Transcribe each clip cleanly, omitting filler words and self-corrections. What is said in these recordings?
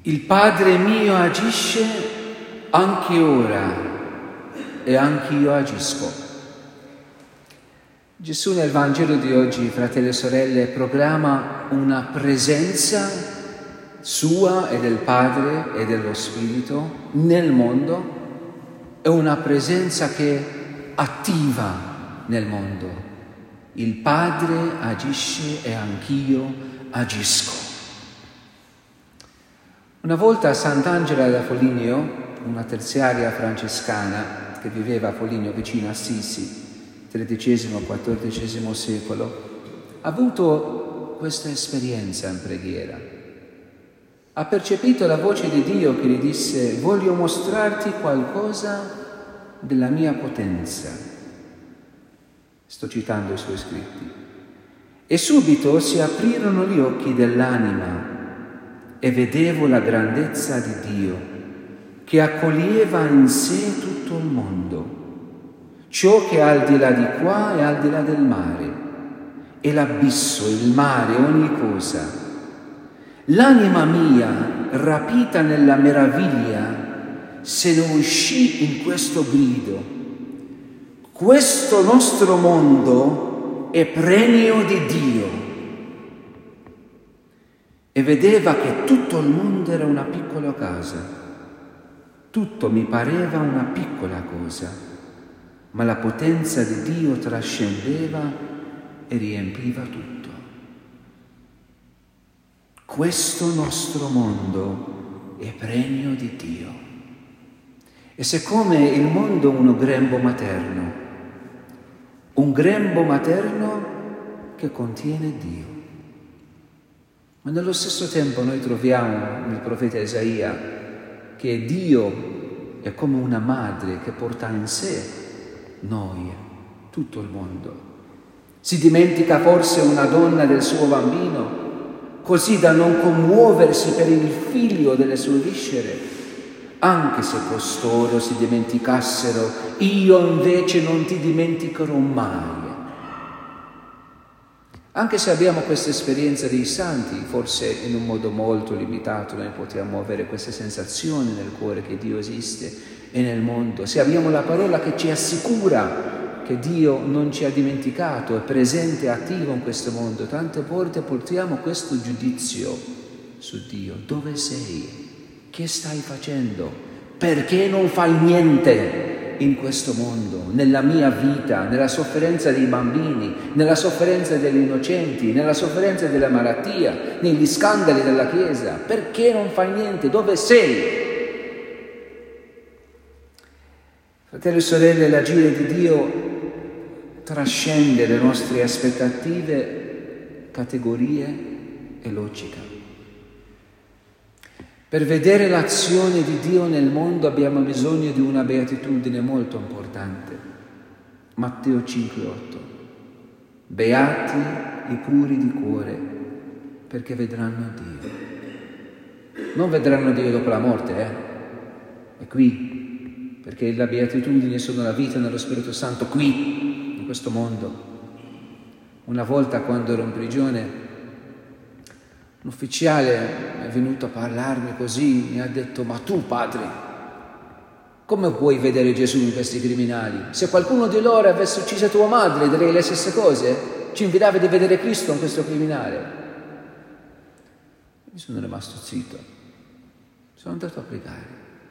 Il Padre mio agisce anche ora e anche io agisco. Gesù nel Vangelo di oggi, fratelli e sorelle, proclama una presenza sua e del Padre e dello Spirito nel mondo, e una presenza che attiva nel mondo. Il Padre agisce e anch'io agisco. Una volta a Sant'Angela da Foligno, una terziaria francescana che viveva a Foligno vicino a Assisi, XIII-XIV secolo, ha avuto questa esperienza in preghiera. Ha percepito la voce di Dio che gli disse: voglio mostrarti qualcosa della mia potenza. Sto citando i suoi scritti. E subito si aprirono gli occhi dell'anima e vedevo la grandezza di Dio che accoglieva in sé tutto il mondo, ciò che è al di là di qua e al di là del mare, e l'abisso, il mare, ogni cosa. L'anima mia, rapita nella meraviglia, se ne uscì in questo grido: questo nostro mondo è pregno di Dio. E vedeva che tutto il mondo era una piccola casa. Tutto mi pareva una piccola cosa, ma la potenza di Dio trascendeva e riempiva tutto. Questo nostro mondo è pregno di Dio. E siccome il mondo è un grembo materno che contiene Dio. Ma nello stesso tempo noi troviamo nel profeta Isaia che Dio è come una madre che porta in sé noi, tutto il mondo. Si dimentica forse una donna del suo bambino, così da non commuoversi per il figlio delle sue viscere? Anche se costoro si dimenticassero, io invece non ti dimenticherò mai. Anche se abbiamo questa esperienza dei santi, forse in un modo molto limitato noi possiamo avere questa sensazione nel cuore che Dio esiste e nel mondo. Se abbiamo la parola che ci assicura che Dio non ci ha dimenticato, è presente e attivo in questo mondo, tante volte portiamo questo giudizio su Dio. Dove sei? Che stai facendo? Perché non fai niente in questo mondo, nella mia vita, nella sofferenza dei bambini, nella sofferenza degli innocenti, nella sofferenza della malattia, negli scandali della Chiesa? Perché non fai niente? Dove sei? Fratelli e sorelle, l'agire di Dio trascende le nostre aspettative, categorie e logica. Per vedere l'azione di Dio nel mondo abbiamo bisogno di una beatitudine molto importante. Matteo 5,8. Beati i puri di cuore, perché vedranno Dio. Non vedranno Dio dopo la morte, È qui, perché la beatitudine sono la vita nello Spirito Santo qui, in questo mondo. Una volta, quando ero in prigione, un ufficiale è venuto a parlarmi così, mi ha detto: ma tu, padre, come puoi vedere Gesù in questi criminali? Se qualcuno di loro avesse ucciso tua madre, direi le stesse cose? Ci invitavi di vedere Cristo in questo criminale? Mi sono rimasto zitto, sono andato a pregare.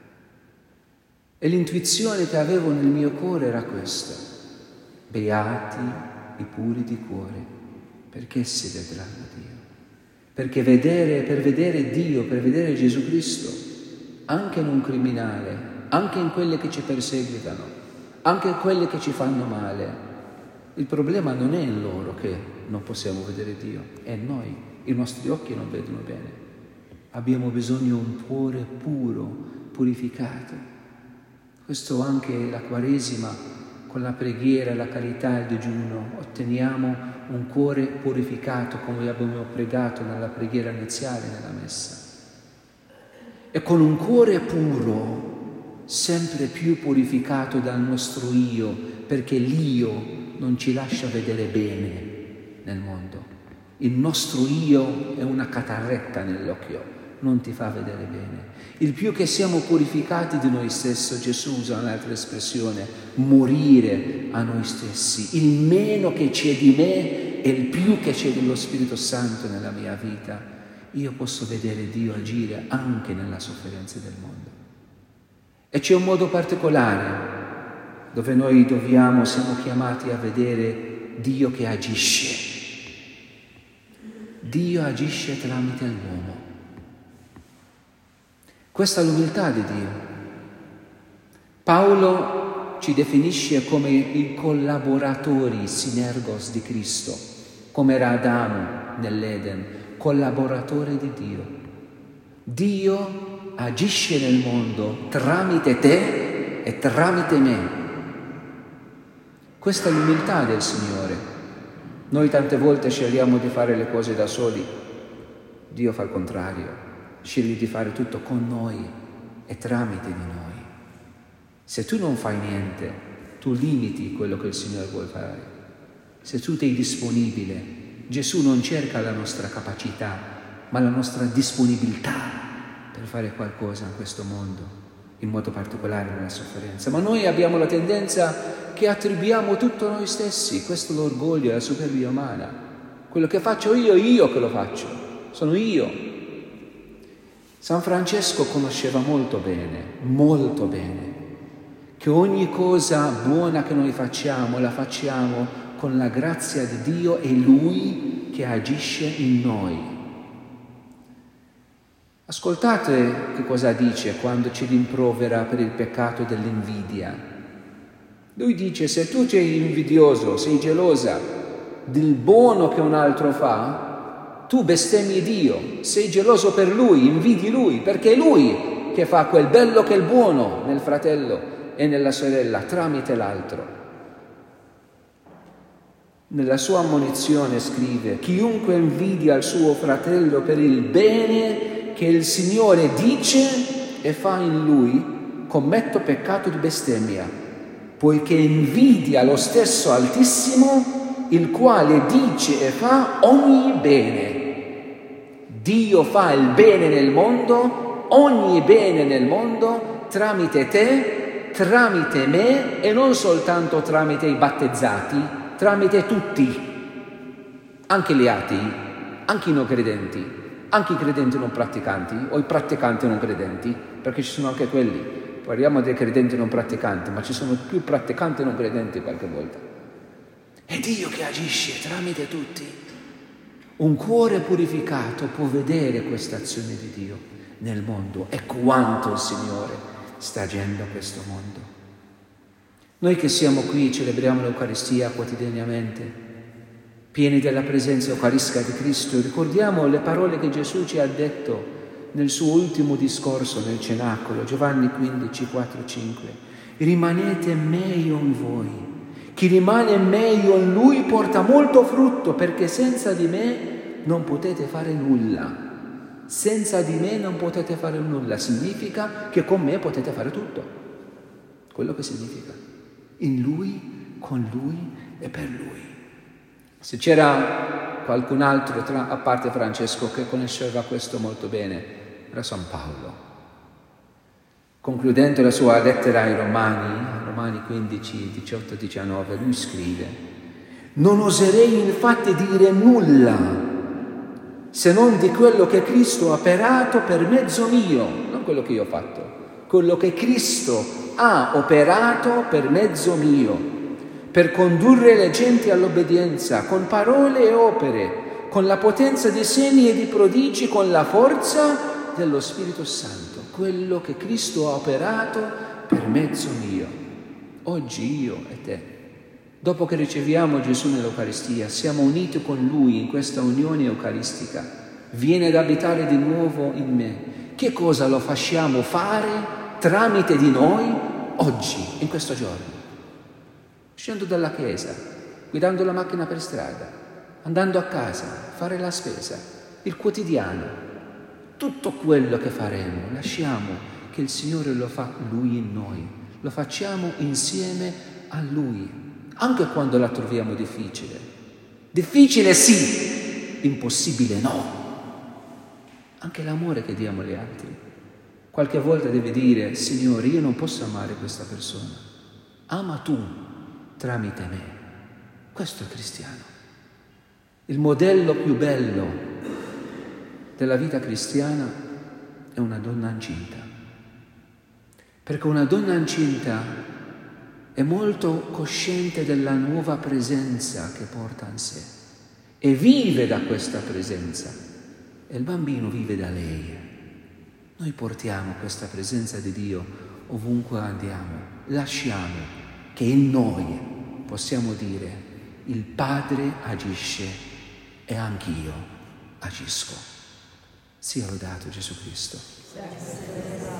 E l'intuizione che avevo nel mio cuore era questa: beati i puri di cuore, perché si vedranno Dio. Perché per vedere Dio, per vedere Gesù Cristo, anche in un criminale, anche in quelle che ci perseguitano, anche in quelle che ci fanno male, il problema non è in loro che non possiamo vedere Dio, è noi, i nostri occhi non vedono bene. Abbiamo bisogno di un cuore puro, purificato. Questo anche la Quaresima, con la preghiera, la carità e il digiuno, otteniamo un cuore purificato, come abbiamo pregato nella preghiera iniziale nella messa. E con un cuore puro, sempre più purificato dal nostro io, perché l'io non ci lascia vedere bene nel mondo. Il nostro io è una catarretta nell'occhio, non ti fa vedere bene. Il più che siamo purificati di noi stessi, Gesù usa un'altra espressione, morire a noi stessi. Il meno che c'è di me e il più che c'è dello Spirito Santo nella mia vita, io posso vedere Dio agire anche nella sofferenza del mondo. E c'è un modo particolare dove noi siamo chiamati a vedere Dio che agisce. Dio agisce tramite l'uomo. Questa è l'umiltà di Dio. Paolo ci definisce come i collaboratori sinergos di Cristo, come era Adamo nell'Eden, collaboratore di Dio. Dio agisce nel mondo tramite te e tramite me. Questa è l'umiltà del Signore. Noi tante volte scegliamo di fare le cose da soli, Dio fa il contrario, sceglie di fare tutto con noi e tramite di noi. Se tu non fai niente, tu limiti quello che il Signore vuole fare. Se tu sei disponibile, Gesù non cerca la nostra capacità, ma la nostra disponibilità per fare qualcosa in questo mondo, in modo particolare nella sofferenza. Ma noi abbiamo la tendenza che attribuiamo tutto a noi stessi, questo è l'orgoglio, la superbia umana. Quello che faccio io che lo faccio, sono io. San Francesco conosceva molto bene, che ogni cosa buona che noi facciamo, la facciamo con la grazia di Dio e Lui che agisce in noi. Ascoltate che cosa dice quando ci rimprovera per il peccato dell'invidia. Lui dice: se tu sei invidioso, sei gelosa del buono che un altro fa, tu bestemmi Dio, sei geloso per Lui, invidi Lui, perché è Lui che fa quel bello che è il buono nel fratello e nella sorella tramite l'altro. Nella sua ammonizione scrive: chiunque invidia il suo fratello per il bene che il Signore dice e fa in lui, commetto peccato di bestemmia, poiché invidia lo stesso Altissimo, il quale dice e fa ogni bene. Dio fa il bene nel mondo, ogni bene nel mondo, tramite te, tramite me e non soltanto tramite i battezzati, tramite tutti, anche gli atei, anche i non credenti, anche i credenti non praticanti o i praticanti non credenti, perché ci sono anche quelli. Parliamo dei credenti non praticanti, ma ci sono più praticanti non credenti qualche volta. È Dio che agisce tramite tutti. Un cuore purificato può vedere questa azione di Dio nel mondo e quanto il Signore sta agendo a questo mondo. Noi che siamo qui celebriamo l'Eucaristia quotidianamente, pieni della presenza eucaristica di Cristo, ricordiamo le parole che Gesù ci ha detto nel suo ultimo discorso nel cenacolo, Giovanni 15, 4, 5. Rimanete in me, io in voi. Chi rimane in me, io in lui, porta molto frutto, perché senza di me non potete fare nulla. Senza di me non potete fare nulla. Significa che con me potete fare tutto. Quello che significa. In lui, con lui e per lui. Se c'era qualcun altro, a parte Francesco, che conosceva questo molto bene, era San Paolo. Concludendo la sua lettera ai Romani 15, 18, 19, lui scrive: non oserei infatti dire nulla se non di quello che Cristo ha operato per mezzo mio, non quello che io ho fatto, quello che Cristo ha operato per mezzo mio, per condurre le genti all'obbedienza, con parole e opere, con la potenza di segni e di prodigi, con la forza dello Spirito Santo, quello che Cristo ha operato per mezzo mio. Oggi io e te, dopo che riceviamo Gesù nell'Eucaristia, siamo uniti con Lui in questa unione eucaristica, viene ad abitare di nuovo in me. Che cosa lo facciamo fare tramite di noi oggi, in questo giorno? Uscendo dalla chiesa, guidando la macchina per strada, andando a casa, fare la spesa, il quotidiano. Tutto quello che faremo, lasciamo che il Signore lo fa Lui in noi. Lo facciamo insieme a Lui, anche quando la troviamo difficile. Difficile sì, impossibile no. anche l'amore che diamo agli altri. Qualche volta devi dire: Signore, io non posso amare questa persona, ama tu tramite me. Questo è cristiano. Il modello più bello della vita cristiana è una donna incinta, perché una donna incinta è molto cosciente della nuova presenza che porta in sé e vive da questa presenza, e il bambino vive da lei. Noi portiamo questa presenza di Dio ovunque andiamo, lasciamo che in noi possiamo dire: il Padre agisce e anch'io agisco. Sia lodato Gesù Cristo.